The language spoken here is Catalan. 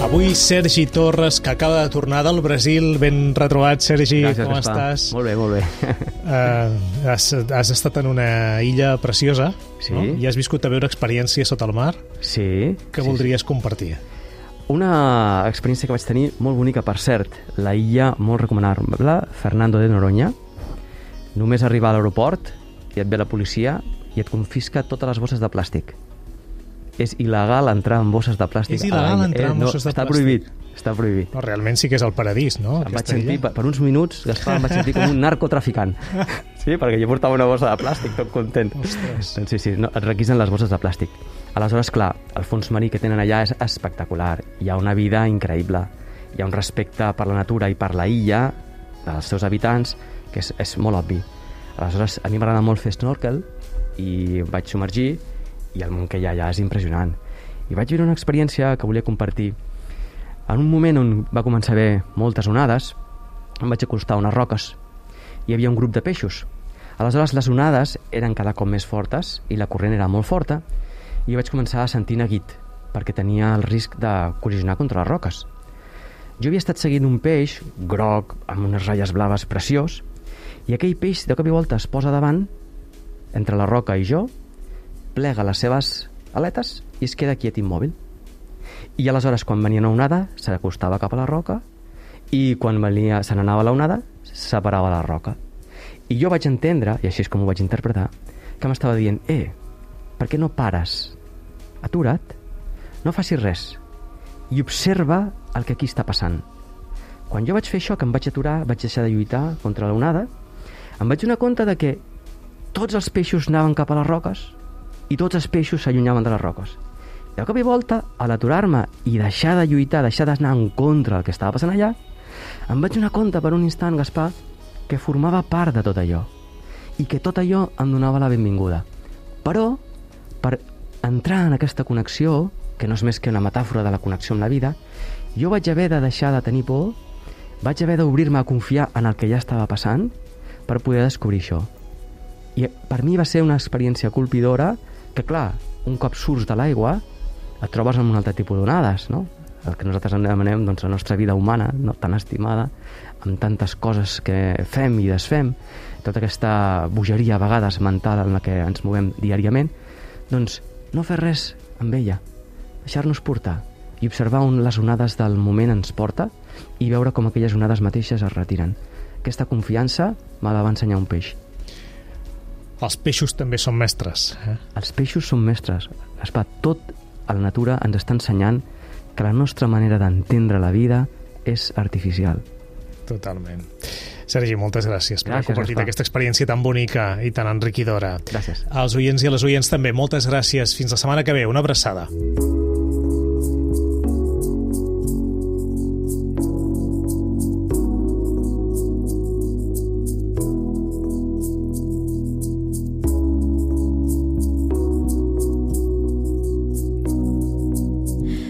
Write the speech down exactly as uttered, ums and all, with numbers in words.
Avui Sergi Torres, que acaba de tornar del Brasil. Ben retrobat, Sergi. Gràcies, com Gaspar. estàs? Molt bé, molt bé. Uh, has, has estat en una illa preciosa, Sí. no? I has viscut també una experiència sota el mar Sí. que sí, voldries sí. compartir. Una experiència que vaig tenir molt bonica, per cert. La illa molt recomanable, Fernando de Noronha. Només arribar a l'aeroport i et ve la policia i et confisca totes les bosses de plàstic. És il·legal entrar amb bosses de plàstic. És il·legal entrar amb eh, no, bosses de està plàstic. Prohibit, està prohibit. No, realment sí que és el paradís, no? Em vaig Aquesta sentir, illa. per, per uns minuts, Gaspar, em vaig sentir com un narcotraficant. Sí, perquè jo portava una bossa de plàstic, tot content. Ostres. Doncs sí, sí, no, et requisen les bosses de plàstic. Aleshores, clar, el fons marí que tenen allà és espectacular. Hi ha una vida increïble. Hi ha un respecte per la natura i per la illa, dels seus habitants, que és, és molt obvi. Aleshores, a mi m'agrada molt fer snorkel i vaig submergir i el món que hi ha allà és impressionant. I vaig viure una experiència que volia compartir. En un moment on va començar a haver moltes onades, em vaig acostar a unes roques. Hi havia un grup de peixos. Aleshores, les onades eren cada cop més fortes i la corrent era molt forta i jo vaig començar a sentir neguit perquè tenia el risc de col·lisionar contra les roques. Jo havia estat seguint un peix groc amb unes ratlles blaves preciós i aquell peix de cop i volta es posa davant entre la roca i jo, plega les seves aletes i es queda quiet immòbil. I aleshores, quan venia una onada, s'acostava cap a la roca i quan venia, se n'anava la onada, separava la roca. I jo vaig entendre, i així és com ho vaig interpretar, que m'estava dient, eh, per què no pares? Atura't, no facis res i observa el que aquí està passant. Quan jo vaig fer això, que em vaig aturar, vaig deixar de lluitar contra la onada, em vaig donar compte de que tots els peixos anaven cap a les roques i tots els peixos s'allunyaven de les roques. De cop i volta, a l'aturar-me i deixar de lluitar, deixar d'anar en contra del que estava passant allà, em vaig donar compte per un instant, Gaspar, que formava part de tot allò i que tot allò em donava la benvinguda. Però, per entrar en aquesta connexió, que no és més que una metàfora de la connexió amb la vida, jo vaig haver de deixar de tenir por, vaig haver d'obrir-me a confiar en el que ja estava passant per poder descobrir això. I per mi va ser una experiència colpidora que, clar, un cop surts de l'aigua et trobes amb un altre tipus d'onades, no? El que nosaltres en demanem, doncs, la nostra vida humana, no tan estimada, amb tantes coses que fem i desfem, tota aquesta bogeria a vegades mental en la que ens movem diàriament, doncs no fer res amb ella, deixar-nos portar i observar on les onades del moment ens porta i veure com aquelles onades mateixes es retiren. Aquesta confiança me la va ensenyar un peix. Els peixos també són mestres. Eh? Els peixos són mestres. Gaspar, tot a la natura ens està ensenyant que la nostra manera d'entendre la vida és artificial. Totalment. Sergi, moltes gràcies per haver Gràcies, compartit Gaspar. aquesta experiència tan bonica i tan enriquidora. Gràcies. Als oients i a les oients també, moltes gràcies. Fins la setmana que ve. Una abraçada.